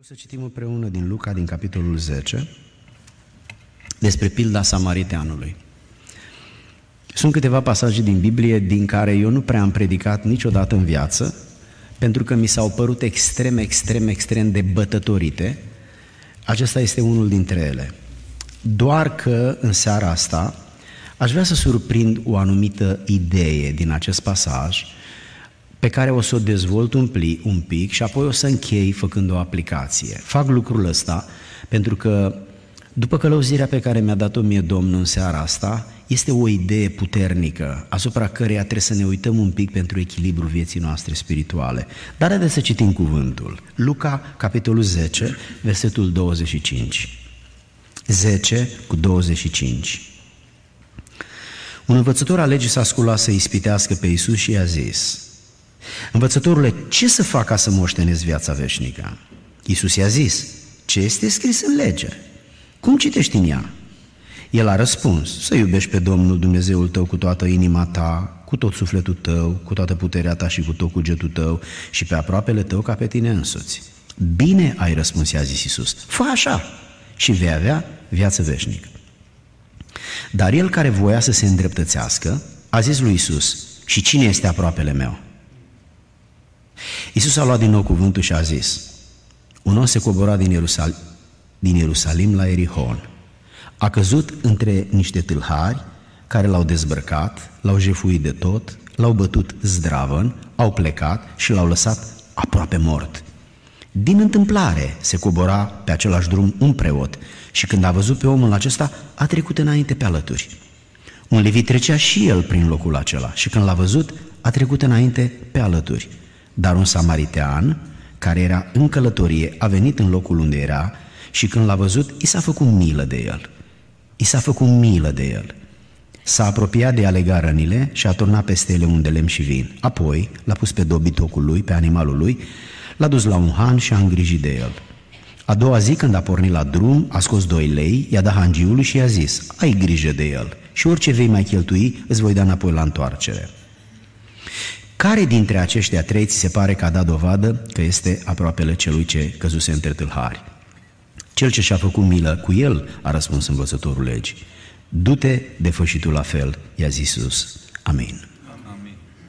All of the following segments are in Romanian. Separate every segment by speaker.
Speaker 1: Să citim împreună din Luca, din capitolul 10, despre pilda samariteanului. Sunt câteva pasaje din Biblie din care eu nu prea am predicat niciodată în viață, pentru că mi s-au părut extrem de bătătorite. Acesta este unul dintre ele. Doar că în seara asta aș vrea să surprind o anumită idee din acest pasaj, pe care o să o dezvolt un pic și apoi o să închei făcând o aplicație. Fac lucrul ăsta pentru că, după călăuzirea pe care mi-a dat-o mie Domnul în seara asta, este o idee puternică asupra căreia trebuie să ne uităm un pic pentru echilibrul vieții noastre spirituale. Dar haideți să citim cuvântul. Luca, capitolul 10, versetul 25. 10 cu 25. Un învățător al legii s-a sculat să ispitească pe Iisus și i-a zis: Învățătorule, ce să fac ca să moștenesc viața veșnică? Iisus i-a zis: ce este scris în lege? Cum citești în ea? El a răspuns: să iubești pe Domnul Dumnezeul tău cu toată inima ta, cu tot sufletul tău, cu toată puterea ta și cu tot cugetul tău și pe aproapele tău ca pe tine însuți. Bine ai răspuns, i-a zis Iisus, fă așa și vei avea viață veșnică. Dar el, care voia să se îndreptățească, a zis lui Iisus: și cine este aproapele meu? Iisus a luat din nou cuvântul și a zis: un om se cobora din Ierusalim la Erihon. A căzut între niște tâlhari care l-au dezbrăcat, l-au jefuit de tot, l-au bătut zdravăn, au plecat și l-au lăsat aproape mort. Din întâmplare se cobora pe același drum un preot și când a văzut pe omul acesta, a trecut înainte pe alături. Un levit trecea și el prin locul acela și când l-a văzut, a trecut înainte pe alături. Dar un samaritean, care era în călătorie, a venit în locul unde era și când l-a văzut, i s-a făcut milă de el. S-a apropiat de a lega rănile și a turnat peste ele un de lemn și vin. Apoi l-a pus pe dobitocul lui, pe animalul lui, l-a dus la un han și a îngrijit de el. A doua zi, când a pornit la drum, a scos 2 lei, i-a dat hangiului și i-a zis: ai grijă de el și orice vei mai cheltui îți voi da înapoi la întoarcere. Care dintre aceștia 3 ți se pare că a dat dovadă că este aproapele celui ce căzuse între tâlhari? Cel ce și-a făcut milă cu el, a răspuns învățătorul legii. Du-te de fă și tu la fel, i-a zis Iisus. Amin.
Speaker 2: Amin.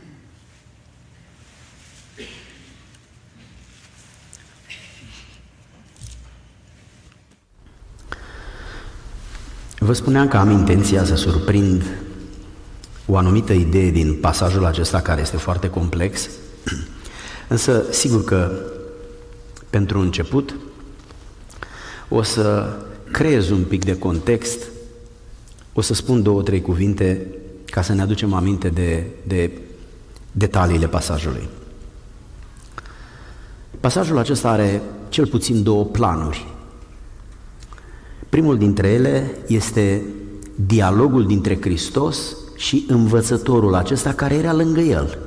Speaker 1: Vă spuneam că am intenția să surprind o anumită idee din pasajul acesta, care este foarte complex, însă sigur că pentru început o să creez un pic de context, o să spun 2-3 cuvinte ca să ne aducem aminte de detaliile pasajului. Pasajul acesta are cel puțin 2 planuri. Primul dintre ele este dialogul dintre Hristos și învățătorul acesta care era lângă el.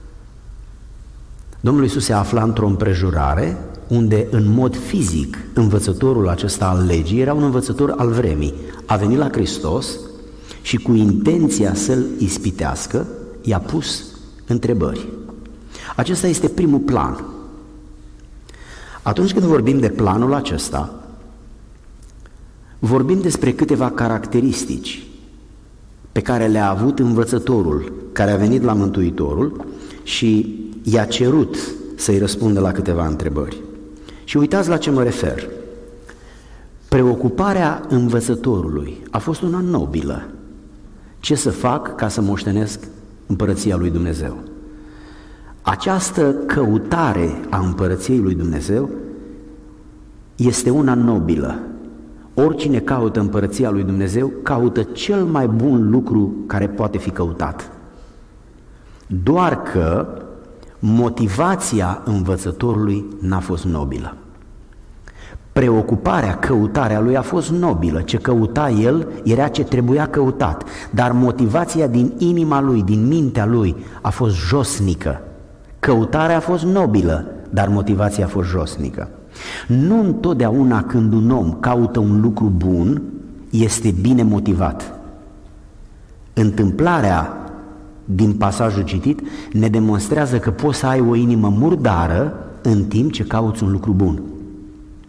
Speaker 1: Domnul Iisus se afla într-o împrejurare unde, în mod fizic, învățătorul acesta al legii era un învățător al vremii. A venit la Hristos și cu intenția să-l ispitească, i-a pus întrebări. Acesta este primul plan. Atunci când vorbim de planul acesta, vorbim despre câteva caracteristici pe care le-a avut învățătorul care a venit la Mântuitorul și i-a cerut să-i răspundă la câteva întrebări. Și uitați la ce mă refer. Preocuparea învățătorului a fost una nobilă. Ce să fac ca să moștenesc împărăția lui Dumnezeu? Această căutare a împărăției lui Dumnezeu este una nobilă. Oricine caută împărăția lui Dumnezeu, caută cel mai bun lucru care poate fi căutat. Doar că motivația învățătorului n-a fost nobilă. Preocuparea, căutarea lui a fost nobilă. Ce căuta el era ce trebuia căutat, dar motivația din inima lui, din mintea lui a fost josnică. Căutarea a fost nobilă, dar motivația a fost josnică. Nu întotdeauna când un om caută un lucru bun, este bine motivat. Întâmplarea din pasajul citit ne demonstrează că poți să ai o inimă murdară în timp ce cauți un lucru bun.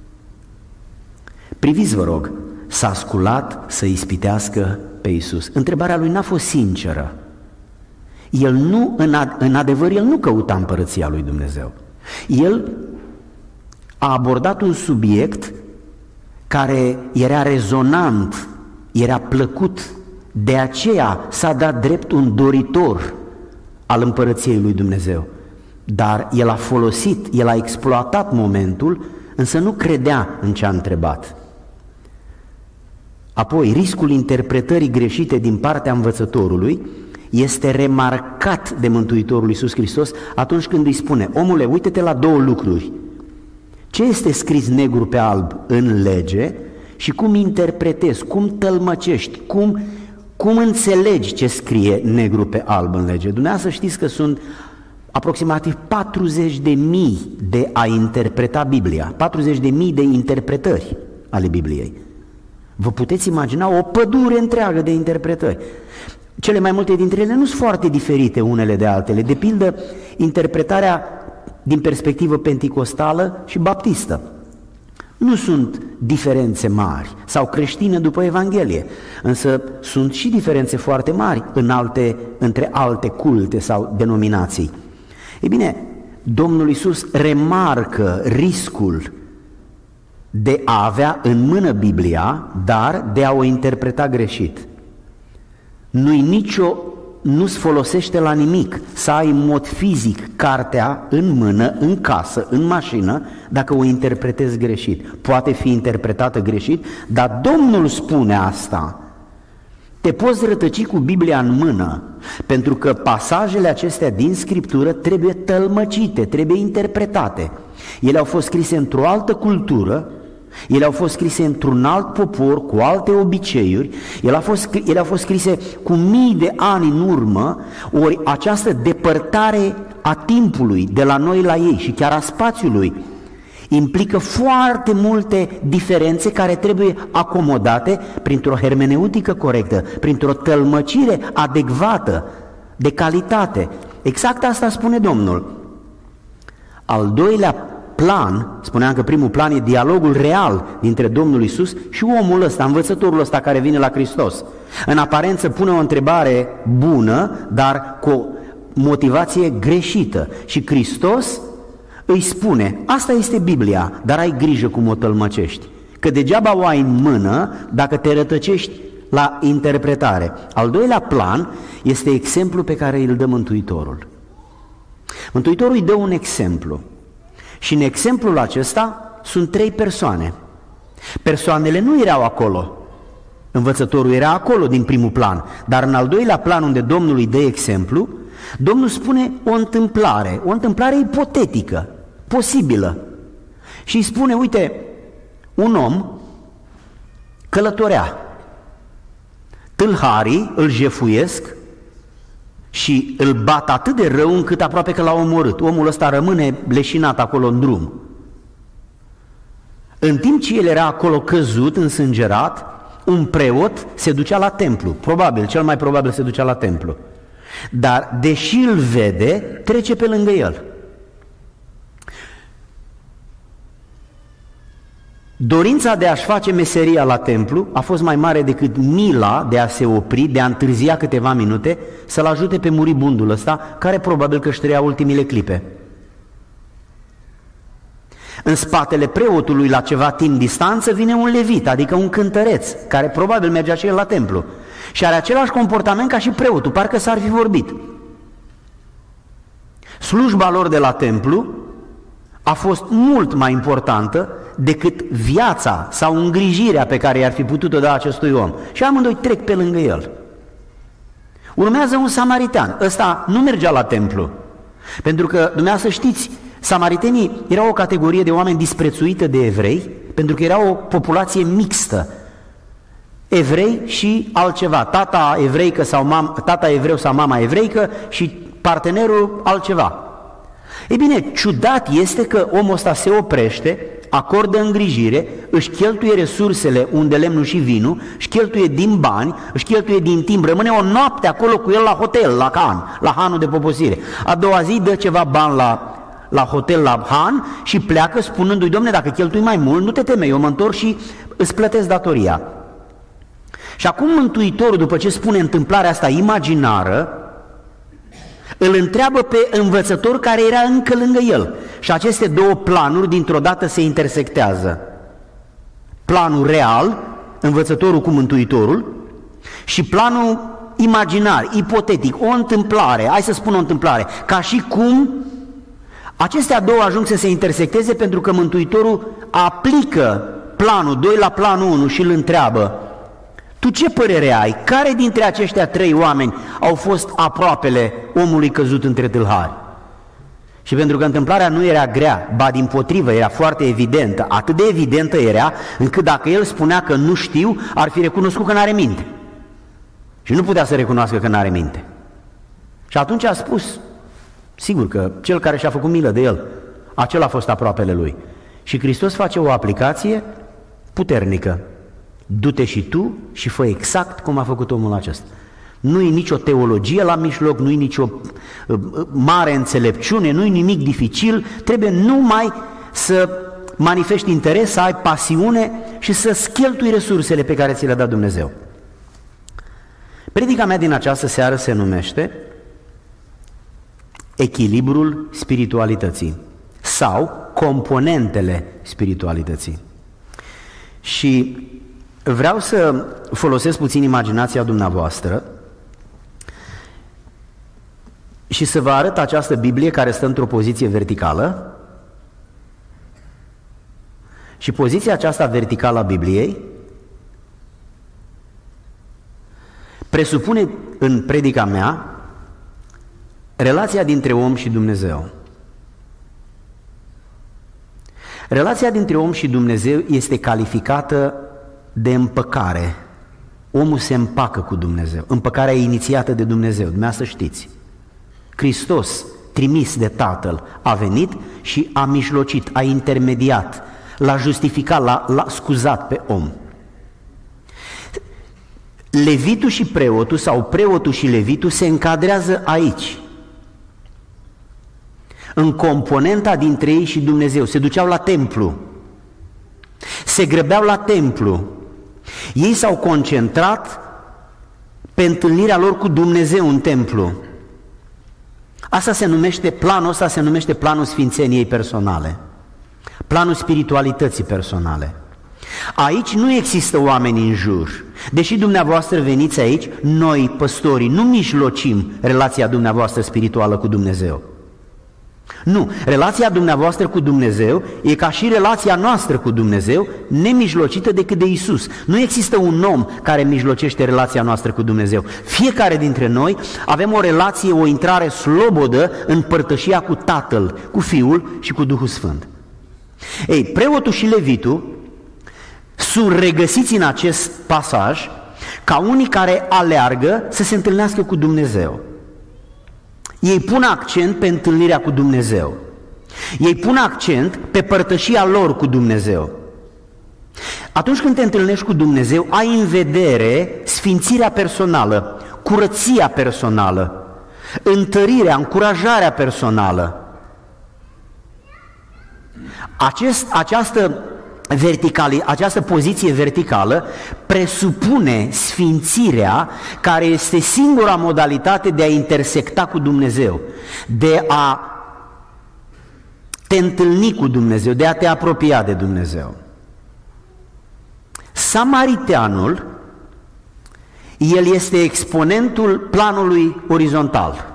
Speaker 1: Priviți, vă rog, s-a sculat să ispitească pe Iisus. Întrebarea lui n-a fost sinceră. El nu, în adevăr, el nu căuta împărăția lui Dumnezeu. El a abordat un subiect care era rezonant, era plăcut, de aceea s-a dat drept un doritor al împărăției lui Dumnezeu. Dar el a folosit, el a exploatat momentul, însă nu credea în ce a întrebat. Apoi, riscul interpretării greșite din partea învățătorului este remarcat de Mântuitorul Iisus Hristos atunci când îi spune: omule, uite-te la două lucruri. Ce este scris negru pe alb în lege și cum interpretezi, cum tălmăcești, cum înțelegi ce scrie negru pe alb în lege. Dumneavoastră știți că sunt aproximativ 40.000 de a interpreta Biblia, 40.000 de interpretări ale Bibliei. Vă puteți imagina o pădure întreagă de interpretări. Cele mai multe dintre ele nu sunt foarte diferite unele de altele. De pildă, interpretarea din perspectivă penticostală și baptistă. Nu sunt diferențe mari, sau creștine după Evanghelie, însă sunt și diferențe foarte mari între alte culte sau denominații. Ei bine, Domnul Iisus remarcă riscul de a avea în mână Biblia, dar de a o interpreta greșit. Nu-ți folosește la nimic să ai în mod fizic cartea în mână, în casă, în mașină, dacă o interpretezi greșit. Poate fi interpretată greșit, dar Domnul spune asta. Te poți rătăci cu Biblia în mână, pentru că pasajele acestea din Scriptură trebuie tălmăcite, trebuie interpretate. Ele au fost scrise într-o altă cultură, ele au fost scrise într-un alt popor, cu alte obiceiuri, ele au fost scrise cu mii de ani în urmă, ori această depărtare a timpului de la noi la ei și chiar a spațiului implică foarte multe diferențe care trebuie acomodate printr-o hermeneutică corectă, printr-o tălmăcire adecvată, de calitate. Exact asta spune Domnul. Al doilea plan, spuneam că primul plan e dialogul real dintre Domnul Iisus și omul ăsta, învățătorul ăsta care vine la Hristos. În aparență pune o întrebare bună, dar cu o motivație greșită. Și Hristos îi spune: asta este Biblia, dar ai grijă cum o tălmăcești, că degeaba o ai în mână dacă te rătăcești la interpretare. Al doilea plan este exemplul pe care îl dă Mântuitorul. Mântuitorul îi dă un exemplu. Și în exemplul acesta sunt trei persoane. Persoanele nu erau acolo. Învățătorul era acolo din primul plan, dar în al doilea plan, unde Domnul îi dă exemplu, Domnul spune o întâmplare ipotetică, posibilă. Și îi spune: uite, un om călătorea, tâlharii îl jefuiesc și îl bat atât de rău încât aproape că l-a omorât. Omul ăsta rămâne leșinat acolo în drum. În timp ce el era acolo căzut, însângerat, un preot se ducea la templu. Cel mai probabil se ducea la templu. Dar deși îl vede, trece pe lângă el. Dorința de a-și face meseria la templu a fost mai mare decât mila de a se opri, de a întârzia câteva minute, să-l ajute pe muribundul ăsta, care probabil că își trăia ultimile clipe. În spatele preotului, la ceva timp distanță, vine un levit, adică un cântăreț, care probabil mergea și el la templu. Și are același comportament ca și preotul, parcă s-ar fi vorbit. Slujba lor de la templu a fost mult mai importantă decât viața sau îngrijirea pe care i-ar fi putut-o da acestui om. Și amândoi trec pe lângă el. Urmează un samaritean. Ăsta nu mergea la templu, pentru că, dumneavoastră știți, samaritenii erau o categorie de oameni disprețuită de evrei, pentru că era o populație mixtă. Evrei și altceva, tata evreu sau mama evreică și partenerul altceva. Ei bine, ciudat este că omul ăsta se oprește, acordă îngrijire, își cheltuie resursele unde lemnul și vinul, își cheltuie din bani, își cheltuie din timp, rămâne o noapte acolo cu el la hotel, la hanul de poposire. A doua zi dă ceva bani la hotel, la han, și pleacă spunându-i: domne, dacă cheltui mai mult, nu te teme, eu mă întorc și
Speaker 2: îți plătesc datoria. Și acum Mântuitorul, după ce spune întâmplarea asta imaginară, îl întreabă pe învățător care era încă lângă el. Și aceste două planuri dintr-o dată se intersectează. Planul real, învățătorul cu Mântuitorul, și planul imaginar, ipotetic, o întâmplare, hai să spun o întâmplare, ca și cum acestea două ajung să se intersecteze pentru că Mântuitorul aplică planul 2 la planul 1 și îl întreabă: tu ce părere ai? Care dintre aceștia 3 oameni au fost aproapele omului căzut între tâlhari? Și pentru că întâmplarea nu era grea, ba dimpotrivă, era foarte evidentă, atât de evidentă era, încât dacă el spunea că nu știu, ar fi recunoscut că n-are minte. Și nu putea să recunoască că n-are minte. Și atunci a spus, sigur că cel care și-a făcut milă de el, acela a fost aproapele lui. Și Hristos face o aplicație puternică. Du-te și tu și fă exact cum a făcut omul acesta. Nu-i nicio teologie la mijloc, nu-i nicio mare înțelepciune, nu-i nimic dificil, trebuie numai să manifesti interes, să ai pasiune și să-ți cheltui resursele pe care ți le-a dat Dumnezeu. Predica mea din această seară se numește Echilibrul spiritualității sau componentele spiritualității. Și vreau să folosesc puțin imaginația dumneavoastră și să vă arăt această Biblie care stă într-o poziție verticală și poziția aceasta verticală a Bibliei presupune în predica mea relația dintre om și Dumnezeu. Relația dintre om și Dumnezeu este calificată de împăcare. Omul se împacă cu Dumnezeu. Împăcarea e inițiată de Dumnezeu, dumneavoastră știți. Hristos, trimis de Tatăl, a venit și a mijlocit, a intermediat, l-a justificat, l-a scuzat pe om. Levitul și preotul sau preotul și levitul se încadrează aici, în componenta dintre ei și Dumnezeu. Se duceau la templu, se grăbeau la templu. Ei s-au concentrat pe întâlnirea lor cu Dumnezeu în templu. Planul ăsta se numește planul sfințeniei personale, planul spiritualității personale. Aici nu există oameni în jur. Deși dumneavoastră veniți aici, noi, păstorii, nu mijlocim relația dumneavoastră spirituală cu Dumnezeu. Nu, relația dumneavoastră cu Dumnezeu e ca și relația noastră cu Dumnezeu, nemijlocită decât de Iisus. Nu există un om care mijlocește relația noastră cu Dumnezeu. Fiecare dintre noi avem o relație, o intrare slobodă în părtășia cu Tatăl, cu Fiul și cu Duhul Sfânt. Ei, preotul și levitul sunt regăsiți în acest pasaj ca unii care aleargă să se întâlnească cu Dumnezeu. Ei pun accent pe întâlnirea cu Dumnezeu. Ei pun accent pe părtășia lor cu Dumnezeu. Atunci când te întâlnești cu Dumnezeu, ai în vedere sfințirea personală, curăția personală, întărirea, încurajarea personală. Această poziție verticală presupune sfințirea, care este singura modalitate de a intersecta cu Dumnezeu, de a te întâlni cu Dumnezeu, de a te apropia de Dumnezeu. Samariteanul, el este exponentul planului orizontal.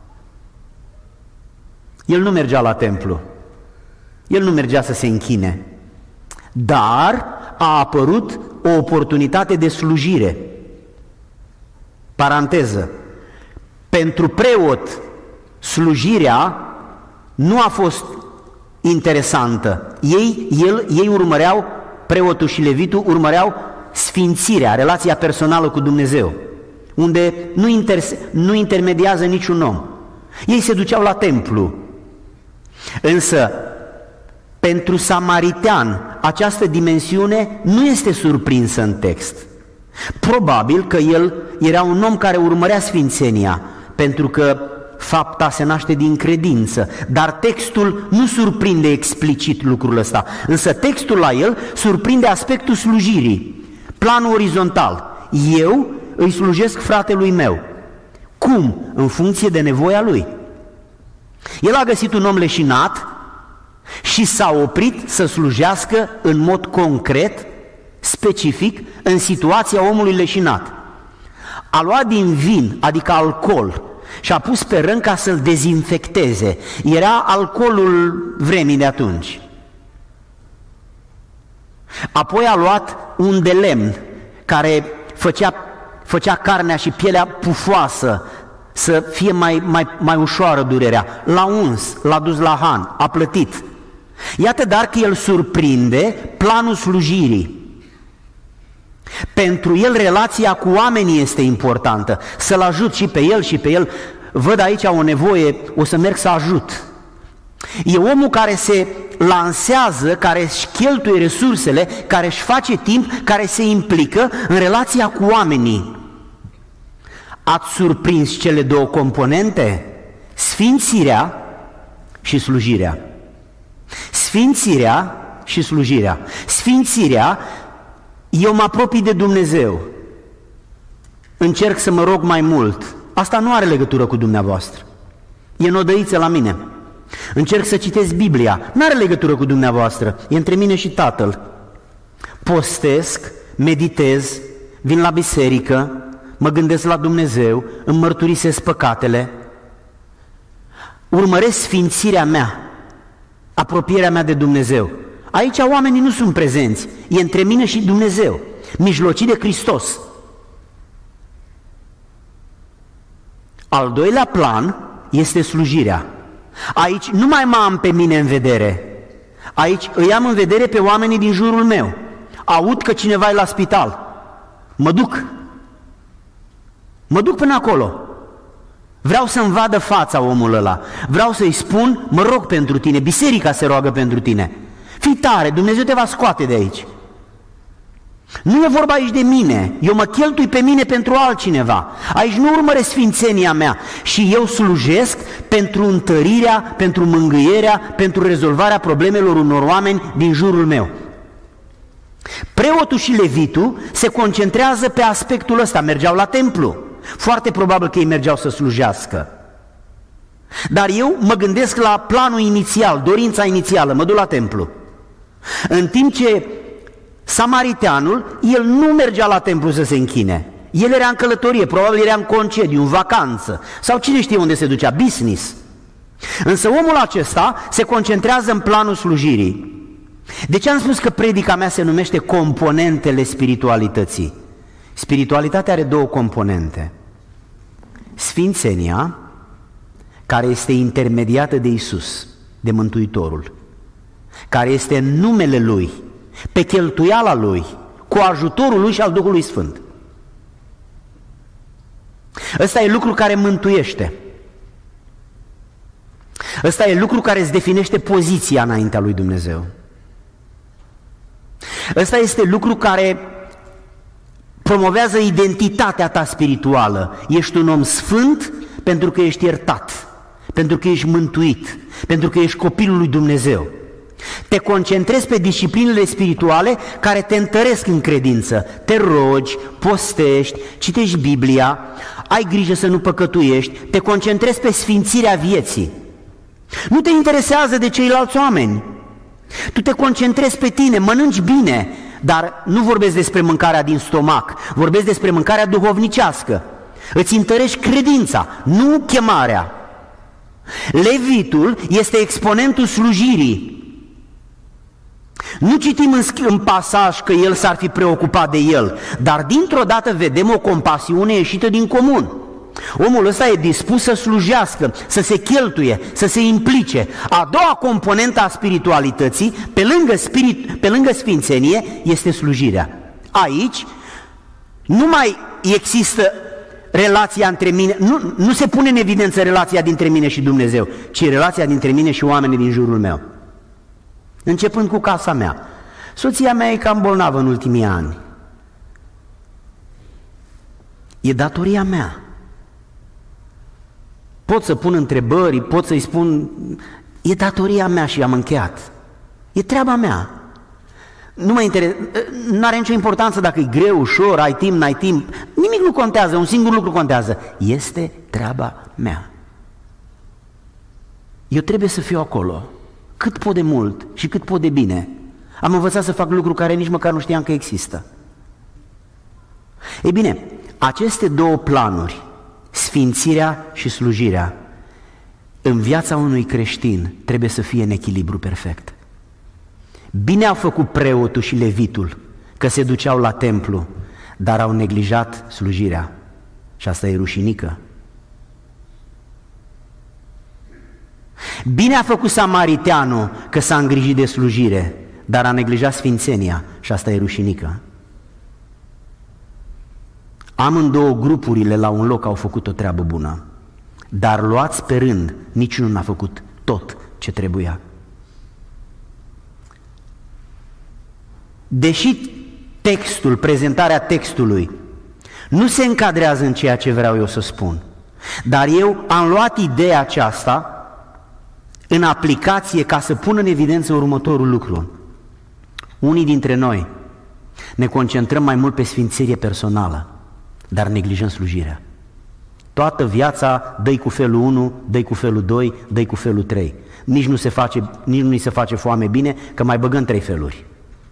Speaker 2: El nu mergea la templu, el nu mergea să se închine, dar a apărut o oportunitate de slujire. Paranteză, pentru preot slujirea nu a fost interesantă. Ei urmăreau, preotul și levitul urmăreau sfințirea, relația personală cu Dumnezeu, unde nu intermediază niciun om. Ei se duceau la templu. Însă, pentru samaritean, această dimensiune nu este surprinsă în text. Probabil că el era un om care urmărea sfințenia, pentru că fapta se naște din credință, dar textul nu surprinde explicit lucrul ăsta, însă textul la el surprinde aspectul slujirii, planul orizontal. Eu îi slujesc fratelui meu. Cum? În funcție de nevoia lui. El a găsit un om leșinat și s-a oprit să slujească în mod concret, specific, în situația omului leșinat. A luat din vin, adică alcool, și a pus pe rând ca să-l dezinfecteze. Era alcoolul vremii de atunci. Apoi a luat un de lemn care făcea carnea și pielea pufoasă să fie mai ușoară durerea. L-a uns, l-a dus la han, a plătit. Iată dar că el surprinde planul slujirii. Pentru el relația cu oamenii este importantă, să-l ajut și pe el și pe el. Văd aici o nevoie, o să merg să ajut. E omul care se lansează, care își cheltuie resursele, care își face timp, care se implică în relația cu oamenii. Ați surprins cele două componente? Sfințirea și slujirea. Sfințirea și slujirea. Sfințirea, eu mă apropii de Dumnezeu, încerc să mă rog mai mult. Asta nu are legătură cu dumneavoastră, e nodăiță la mine. Încerc să citesc Biblia, nu are legătură cu dumneavoastră, e între mine și Tatăl. Postesc, meditez, vin la biserică, mă gândesc la Dumnezeu, îmi mărturisesc păcatele, urmăresc sfințirea mea, apropierea mea de Dumnezeu. Aici oamenii nu sunt prezenți, e între mine și Dumnezeu, mijlocit de Hristos. Al doilea plan este slujirea. Aici nu mai mă am pe mine în vedere, aici îi am în vedere pe oamenii din jurul meu. Aud că cineva e la spital, mă duc până acolo. Vreau să-mi vadă fața omul ăla, vreau să-i spun, mă rog pentru tine, biserica se roagă pentru tine. Fii tare, Dumnezeu te va scoate de aici. Nu e vorba aici de mine, eu mă cheltui pe mine pentru altcineva. Aici nu urmăresc sfințenia mea și eu slujesc pentru întărirea, pentru mângâierea, pentru rezolvarea problemelor unor oameni din jurul meu. Preotul și levitul se concentrează pe aspectul ăsta, mergeau la templu. Foarte probabil că ei mergeau să slujească. Dar eu mă gândesc la planul inițial, dorința inițială, mă duc la templu. În timp ce samariteanul, el nu mergea la templu să se închine. El era în călătorie, probabil era în concediu, în vacanță, sau cine știe unde se ducea, business. Însă omul acesta se concentrează în planul slujirii. De ce am spus că predica mea se numește componentele spiritualității? Spiritualitatea are două componente. Sfințenia, care este intermediată de Iisus, de Mântuitorul, care este în numele Lui, pe cheltuiala Lui, cu ajutorul Lui și al Duhului Sfânt. Ăsta e lucru care mântuiește. Ăsta e lucru care îți definește poziția înaintea lui Dumnezeu. Ăsta este lucru care promovează identitatea ta spirituală. Ești un om sfânt pentru că ești iertat, pentru că ești mântuit, pentru că ești copilul lui Dumnezeu. Te concentrezi pe disciplinele spirituale care te întăresc în credință. Te rogi, postești, citești Biblia, ai grijă să nu păcătuiești, te concentrezi pe sfințirea vieții. Nu te interesează de ceilalți oameni. Tu te concentrezi pe tine, mănânci bine, dar nu vorbesc despre mâncarea din stomac, vorbesc despre mâncarea duhovnicească. Îți întărești credința, nu chemarea. Levitul este exponentul slujirii. Nu citim în pasaj că el s-ar fi preocupat de el, dar dintr-o dată vedem o compasiune ieșită din comun. Omul ăsta e dispus să slujească, să se cheltuie, să se implice. A doua componentă a spiritualității, pe lângă sfințenie, este slujirea. Aici nu mai există relația între mine, nu se pune în evidență relația dintre mine și Dumnezeu, ci relația dintre mine și oamenii din jurul meu. Începând cu casa mea. Soția mea e cam bolnavă în ultimii ani. E datoria mea. pot să pun întrebări, pot să-i spun, e datoria mea și am încheiat. E treaba mea. Nu are nicio importanță dacă e greu, ușor, ai timp, n-ai timp. Nimic nu contează, un singur lucru contează. Este treaba mea. Eu trebuie să fiu acolo, cât pot de mult și cât pot de bine. Am învățat să fac lucruri care nici măcar nu știam că există. Ei bine, aceste două planuri, sfințirea și slujirea, în viața unui creștin trebuie să fie în echilibru perfect. Bine au făcut preotul și levitul că se duceau la templu, dar au neglijat slujirea și asta e rușinică. Bine a făcut samariteanul că s-a îngrijit de slujire, dar a neglijat sfințenia și asta e rușinică. Amândouă grupurile la un loc au făcut o treabă bună, dar luați pe rând, niciunul n-a făcut tot ce trebuia. Deși textul, prezentarea textului nu se încadrează în ceea ce vreau eu să spun, dar eu am luat ideea aceasta în aplicație ca să pun în evidență următorul lucru. Unii dintre noi ne concentrăm mai mult pe sfințenie personală, dar neglijăm slujirea. Toată viața dă-i cu felul 1, dă-i cu felul 2, dă-i cu felul 3. Nici nu ni se face foame bine, că mai băgăm 3 feluri.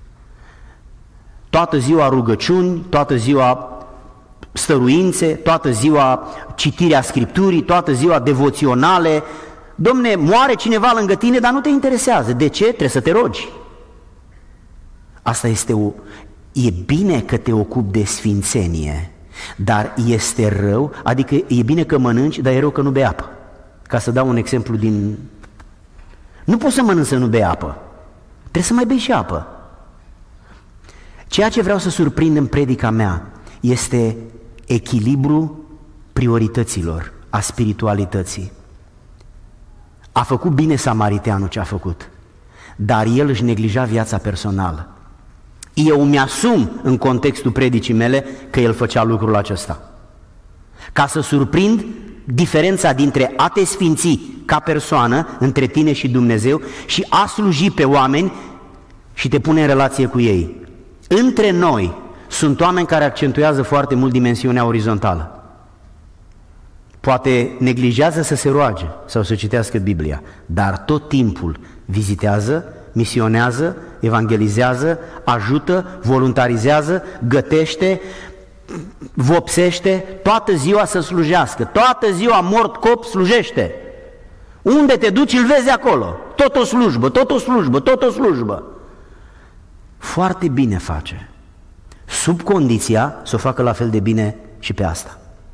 Speaker 2: Toată ziua rugăciuni, toată ziua stăruințe, toată ziua citirea Scripturii, toată ziua devoționale. Dom'le, moare cineva lângă tine, dar nu te interesează. De ce? Trebuie să te rogi. Asta e bine că te ocupi de sfințenie, dar este rău, adică e bine că mănânci, dar e rău că nu bei apă. Ca să dau un exemplu din... Nu poți să mănânci să nu bei apă. Trebuie să mai bei și apă. Ceea ce vreau să surprind în predica mea este echilibru priorităților, a spiritualității. A făcut bine samariteanul ce a făcut, dar el își neglija viața personală. Eu mi-asum în contextul predicii mele că el făcea lucrul acesta. Ca să surprind diferența dintre a te sfinți ca persoană între tine și Dumnezeu și a sluji pe oameni și te pune în relație cu ei. Între noi sunt oameni care accentuează foarte mult dimensiunea orizontală. Poate neglijează să se roage sau să citească Biblia, dar tot timpul vizitează, misionează, evangelizează, ajută, voluntarizează, gătește, vopsește, toată ziua să slujească, toată ziua mort cop slujește. Unde te duci îl vezi acolo, tot o slujbă, tot o slujbă, tot o slujbă. Foarte bine face, sub condiția să o facă la fel de bine și pe asta.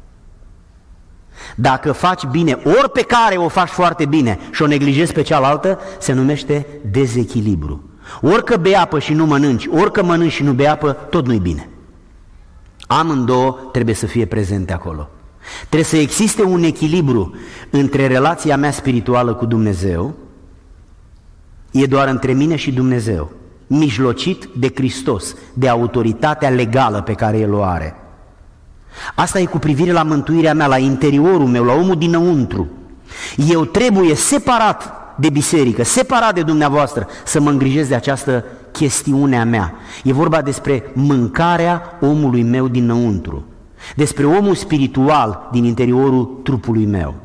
Speaker 2: Dacă faci bine, ori pe care o faci foarte bine și o neglijezi pe cealaltă, se numește dezechilibru. Ori că bei apă și nu mănânci, ori că mănânci și nu bei apă, tot nu-i bine. Amândouă trebuie să fie prezente acolo. Trebuie să existe un echilibru între relația mea spirituală cu Dumnezeu, e doar între mine și Dumnezeu, mijlocit de Hristos, de autoritatea legală pe care El o are. Asta e cu privire la mântuirea mea, la interiorul meu, la omul dinăuntru. Eu trebuie separat de biserică, separat de dumneavoastră, să mă îngrijesc de această chestiune a mea. E vorba despre mâncarea omului meu dinăuntru, despre omul spiritual din interiorul trupului meu.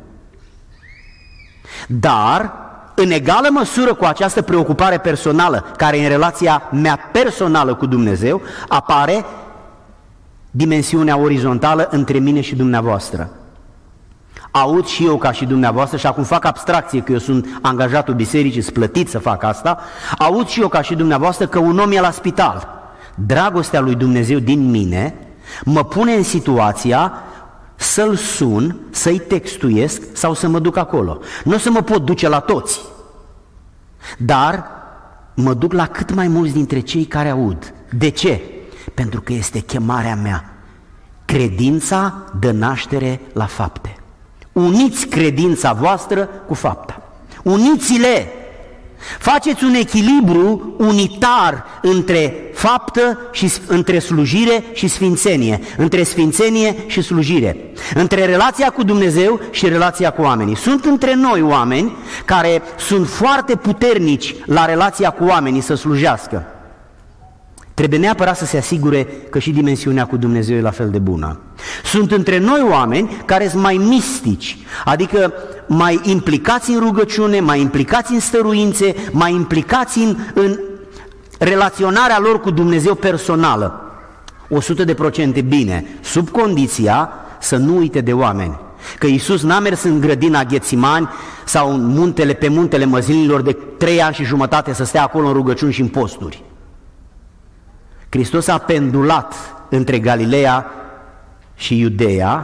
Speaker 2: Dar, în egală măsură cu această preocupare personală, care e în relația mea personală cu Dumnezeu, apare dimensiunea orizontală între mine și dumneavoastră. Aud și eu ca și dumneavoastră, și acum fac abstracție că eu sunt angajatul bisericii, sunt plătit să fac asta, aud și eu ca și dumneavoastră că un om e la spital. Dragostea lui Dumnezeu din mine mă pune în situația să-l sun, să-i textuiesc sau să mă duc acolo. Nu o să mă pot duce la toți, dar mă duc la cât mai mulți dintre cei care aud. De ce? Pentru că este chemarea mea. Credința dă naștere la fapte. Uniți credința voastră cu fapta. Uniți-le! Faceți un echilibru unitar între faptă și între slujire și sfințenie, între sfințenie și slujire, între relația cu Dumnezeu și relația cu oamenii. Sunt între noi oameni care sunt foarte puternici la relația cu oamenii să slujească. Trebuie neapărat să se asigure că și dimensiunea cu Dumnezeu e la fel de bună. Sunt între noi oameni care sunt mai mistici, adică mai implicați în rugăciune, mai implicați în stăruințe, mai implicați în relaționarea lor cu Dumnezeu personală. 100% bine, sub condiția să nu uite de oameni. Că Iisus n-a mers în grădina Ghețimani sau pe muntele Măslinilor de 3 ani și jumătate să stea acolo în rugăciuni și în posturi. Hristos a pendulat între Galileea și Iudeea,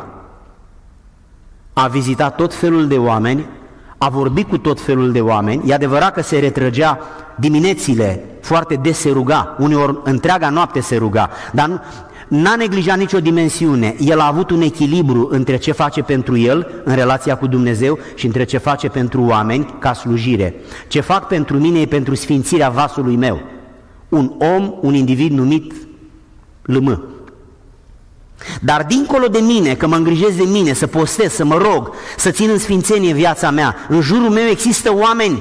Speaker 2: a vizitat tot felul de oameni, a vorbit cu tot felul de oameni. E adevărat că se retrăgea diminețile, foarte des se ruga, uneori întreaga noapte se ruga, dar n-a neglijat nicio dimensiune. El a avut un echilibru între ce face pentru el în relația cu Dumnezeu și între ce face pentru oameni ca slujire. Ce fac pentru mine e pentru sfințirea vasului meu. Un om, un individ numit lămâ. Dar dincolo de mine, că mă îngrijesc de mine, să postez, să mă rog, să țin în sfințenie viața mea, în jurul meu există oameni.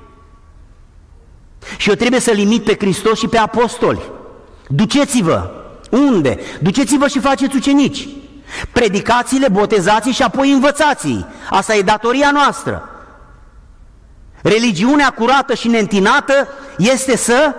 Speaker 2: Și eu trebuie să limit pe Hristos și pe apostoli. Duceți-vă! Unde? Duceți-vă și faceți ucenici. Predicați-le, botezați și apoi învățați-i. Asta e datoria noastră. Religiunea curată și neîntinată este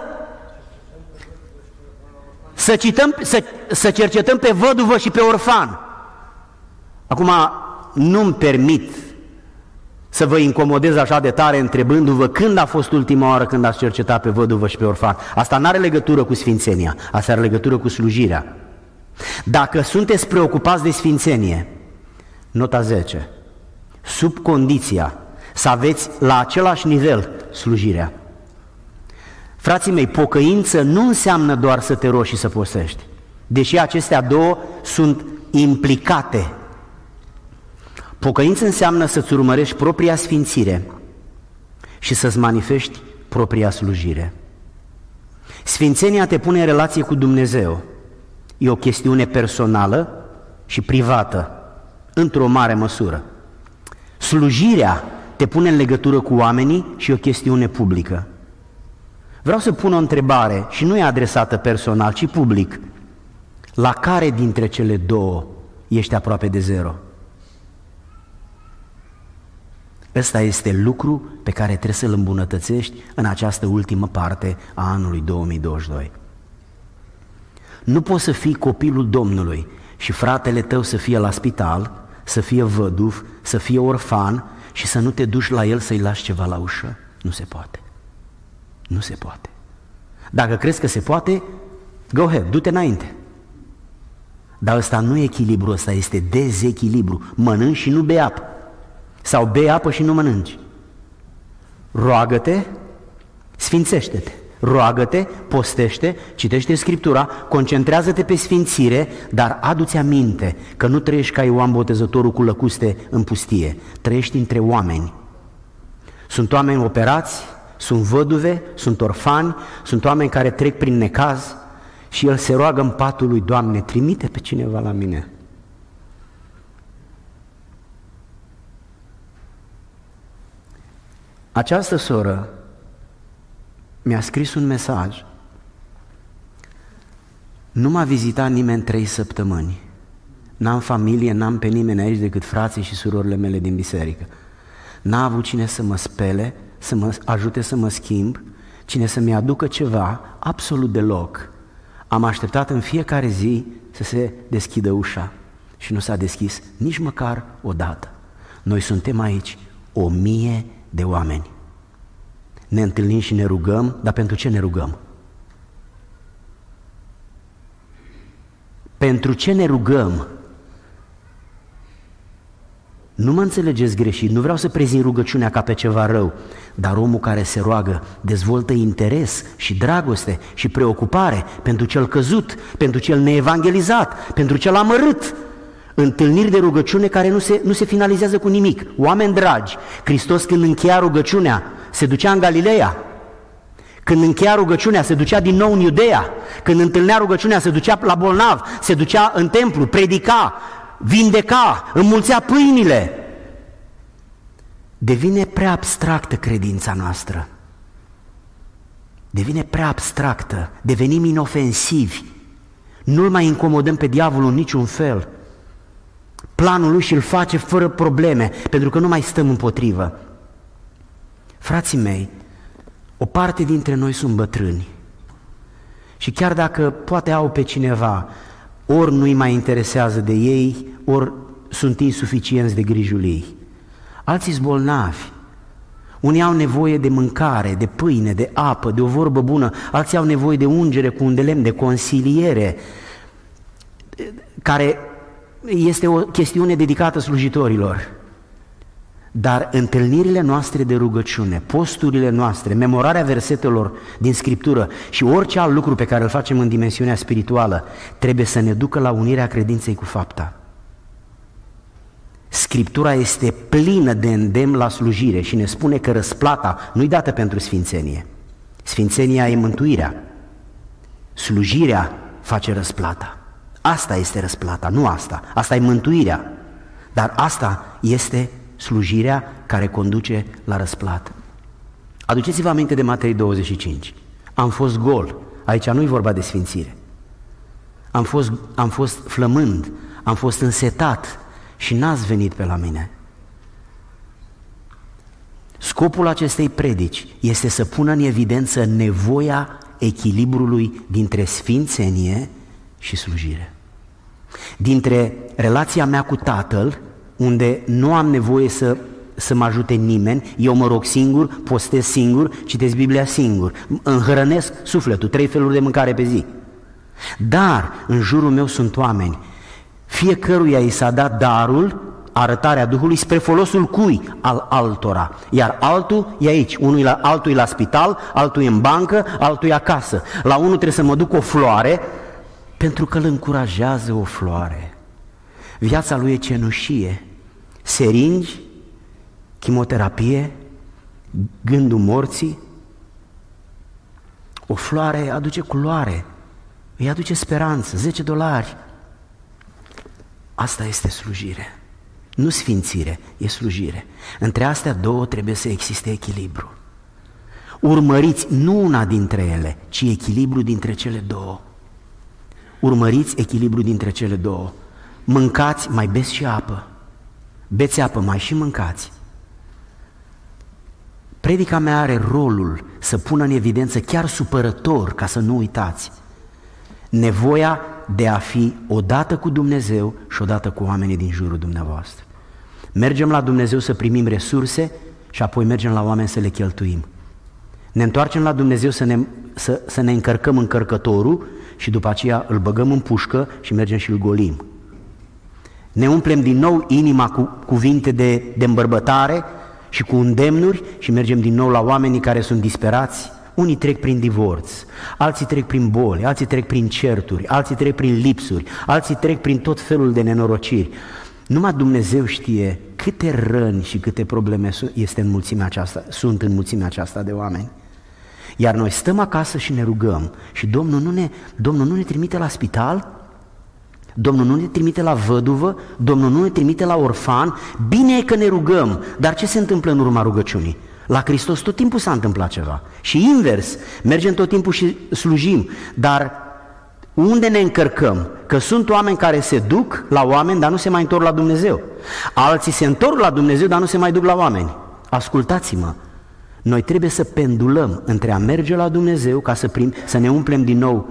Speaker 2: să cercetăm pe văduvă și pe orfan. Acum, nu-mi permit să vă incomodez așa de tare întrebându-vă când a fost ultima oară când ați cercetat pe văduvă și pe orfan. Asta nu are legătură cu sfințenia, asta are legătură cu slujirea. Dacă sunteți preocupați de sfințenie, nota 10, sub condiția să aveți la același nivel slujirea. Frații mei, pocăință nu înseamnă doar să te rogi și să postești, deși acestea două sunt implicate. Pocăință înseamnă să-ți urmărești propria sfințire și să-ți manifesti propria slujire. Sfințenia te pune în relație cu Dumnezeu. E o chestiune personală și privată, într-o mare măsură. Slujirea te pune în legătură cu oamenii și e o chestiune publică. Vreau să pun o întrebare și nu e adresată personal, ci public. La care dintre cele două ești aproape de zero? Ăsta este lucru pe care trebuie să-l îmbunătățești în această ultimă parte a anului 2022. Nu poți să fii copilul Domnului și fratele tău să fie la spital, să fie văduv, să fie orfan și să nu te duci la el să-i lași ceva la ușă. Nu se poate. Nu se poate. Dacă crezi că se poate, go ahead, du-te înainte. Dar ăsta nu e echilibru, ăsta este dezechilibru. Mănânci și nu bei apă. Sau bei apă și nu mănânci. Roagă-te, sfințește-te. Roagă-te, postește, citește Scriptura, concentrează-te pe sfințire, dar adu-ți aminte că nu trăiești ca Ioan Botezătorul cu lăcuste în pustie. Trăiești între oameni. Sunt oameni operați, sunt văduve, sunt orfani, sunt oameni care trec prin necaz și el se roagă în patul lui: Doamne, trimite pe cineva la mine. Această soră mi-a scris un mesaj. Nu m-a vizitat nimeni 3 săptămâni. N-am familie, n-am pe nimeni aici decât frații și surorile mele din biserică. N-a avut cine să mă spele, să mă ajute să mă schimb, cine să-mi aducă ceva, absolut deloc. Am așteptat în fiecare zi să se deschidă ușa și nu s-a deschis nici măcar o dată. Noi suntem aici 1000 de oameni. Ne întâlnim și ne rugăm, dar pentru ce ne rugăm? Pentru ce ne rugăm? Nu mă înțelegeți greșit, nu vreau să prezint rugăciunea ca pe ceva rău, dar omul care se roagă dezvoltă interes și dragoste și preocupare pentru cel căzut, pentru cel neevangelizat, pentru cel amărât. Întâlniri de rugăciune care nu se finalizează cu nimic. Oameni dragi, Hristos când încheia rugăciunea se ducea în Galileea. Când încheia rugăciunea, se ducea din nou în Iudeea. Când întâlnea rugăciunea, se ducea la bolnav, se ducea în templu, predica, vindeca, înmulțea pâinile. Devine prea abstractă credința noastră. Devine prea abstractă, devenim inofensivi. Nu-l mai incomodăm pe diavolul în niciun fel. Planul lui și-l face fără probleme, pentru că nu mai stăm împotrivă. Frații mei, o parte dintre noi sunt bătrâni și chiar dacă poate au pe cineva, ori nu-i mai interesează de ei, ori sunt insuficienți de grijul ei. Alții sunt bolnavi, unii au nevoie de mâncare, de pâine, de apă, de o vorbă bună, alții au nevoie de ungere cu un de lemn, de consiliere, care este o chestiune dedicată slujitorilor. Dar întâlnirile noastre de rugăciune, posturile noastre, memorarea versetelor din Scriptură și orice alt lucru pe care îl facem în dimensiunea spirituală trebuie să ne ducă la unirea credinței cu fapta. Scriptura este plină de îndemn la slujire și ne spune că răsplata nu-i dată pentru sfințenie. Sfințenia e mântuirea. Slujirea face răsplata. Asta este răsplata, nu asta. Asta e mântuirea. Dar asta este slujirea care conduce la răsplată. Aduceți-vă aminte de Matei 25. Am fost gol. Aici nu-i vorba de sfințire. Am fost flămând, am fost însetat și n-ați venit pe la mine. Scopul acestei predici este să pună în evidență nevoia echilibrului dintre sfințenie și slujire. Dintre relația mea cu Tatăl, unde nu am nevoie să mă ajute nimeni, eu mă rog singur, postez singur, citesc Biblia singur, îmi hrănesc sufletul, 3 feluri de mâncare pe zi. Dar în jurul meu sunt oameni, fiecăruia i s-a dat darul, arătarea Duhului spre folosul cui? Al altora. Iar altul e aici, altul e la spital, altul e în bancă, altul e acasă. La unul trebuie să mă duc o floare, pentru că îl încurajează o floare. Viața lui e cenușie, seringi, chimioterapie, gândul morții. O floare aduce culoare, îi aduce speranță, $10. Asta este slujire, nu sfințire, e slujire. Între astea două trebuie să existe echilibru. Urmăriți nu una dintre ele, ci echilibru dintre cele două. Urmăriți echilibru dintre cele două. Mâncați, mai beți și apă. Beți apă, mai și mâncați. Predica mea are rolul să pună în evidență chiar supărător, ca să nu uitați, nevoia de a fi odată cu Dumnezeu și odată cu oamenii din jurul dumneavoastră. Mergem la Dumnezeu să primim resurse și apoi mergem la oameni să le cheltuim. Ne întoarcem la Dumnezeu să ne încărcăm încărcătorul și după aceea îl băgăm în pușcă și mergem și îl golim. Ne umplem din nou inima cu cuvinte de îmbărbătare și cu îndemnuri și mergem din nou la oamenii care sunt disperați. Unii trec prin divorț, alții trec prin boli, alții trec prin certuri, alții trec prin lipsuri, alții trec prin tot felul de nenorociri. Numai Dumnezeu știe câte răni și câte probleme sunt în mulțimea aceasta de oameni. Iar noi stăm acasă și ne rugăm și Domnul nu ne trimite la spital, Domnul nu ne trimite la văduvă, Domnul nu ne trimite la orfan. Bine e că ne rugăm, dar ce se întâmplă în urma rugăciunii? La Hristos tot timpul s-a întâmplat ceva. Și invers, mergem tot timpul și slujim, dar unde ne încărcăm? Că sunt oameni care se duc la oameni, dar nu se mai întorc la Dumnezeu. Alții se întorc la Dumnezeu, dar nu se mai duc la oameni. Ascultați-mă, noi trebuie să pendulăm între a merge la Dumnezeu ca să ne umplem din nou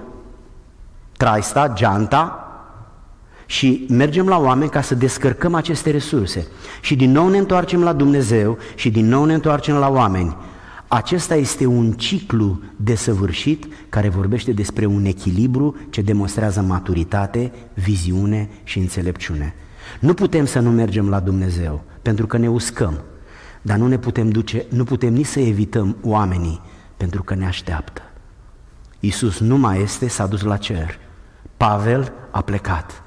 Speaker 2: traista, geanta, și mergem la oameni ca să descărcăm aceste resurse. Și din nou ne întoarcem la Dumnezeu și din nou ne întoarcem la oameni. Acesta este un ciclu desăvârșit care vorbește despre un echilibru ce demonstrează maturitate, viziune și înțelepciune. Nu putem să nu mergem la Dumnezeu pentru că ne uscăm, dar nu putem nici să evităm oamenii pentru că ne așteaptă. Iisus nu mai este, s-a dus la cer. Pavel a plecat.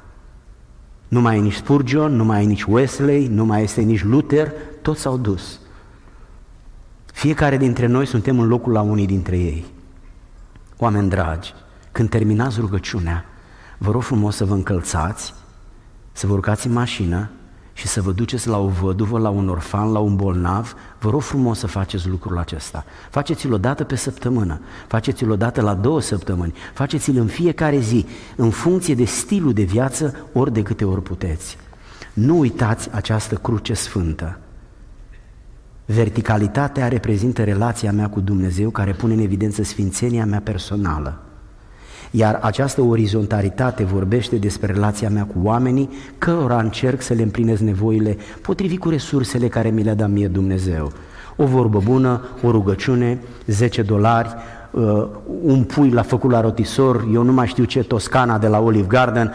Speaker 2: Nu mai e nici Spurgeon, nu mai e nici Wesley, nu mai este nici Luther, toți s-au dus. Fiecare dintre noi suntem în locul la unii dintre ei. Oameni dragi, când terminați rugăciunea, vă rog frumos să vă încălțați, să vă urcați în mașină și să vă duceți la o văduvă, la un orfan, la un bolnav. Vă rog frumos să faceți lucrul acesta. Faceți-l o dată pe săptămână, faceți-l o dată la 2 săptămâni, faceți-l în fiecare zi, în funcție de stilul de viață, ori de câte ori puteți. Nu uitați această cruce sfântă. Verticalitatea reprezintă relația mea cu Dumnezeu, care pune în evidență sfințenia mea personală. Iar această orizontalitate vorbește despre relația mea cu oamenii, cărora încerc să le împlinesc nevoile potrivit cu resursele care mi le-a dat mie Dumnezeu. O vorbă bună, o rugăciune, $10, un pui la făcut la rotisor, eu nu mai știu ce, Toscana de la Olive Garden,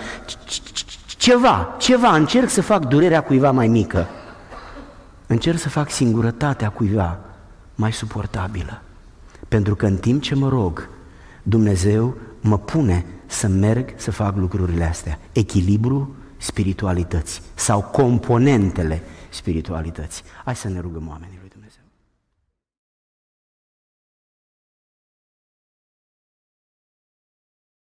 Speaker 2: ceva, încerc să fac durerea cuiva mai mică. Încerc să fac singurătatea cuiva mai suportabilă. Pentru că în timp ce mă rog, Dumnezeu mă pune să merg să fac lucrurile astea. Echilibru spiritualității sau componentele spiritualității. Hai să ne rugăm oamenii lui.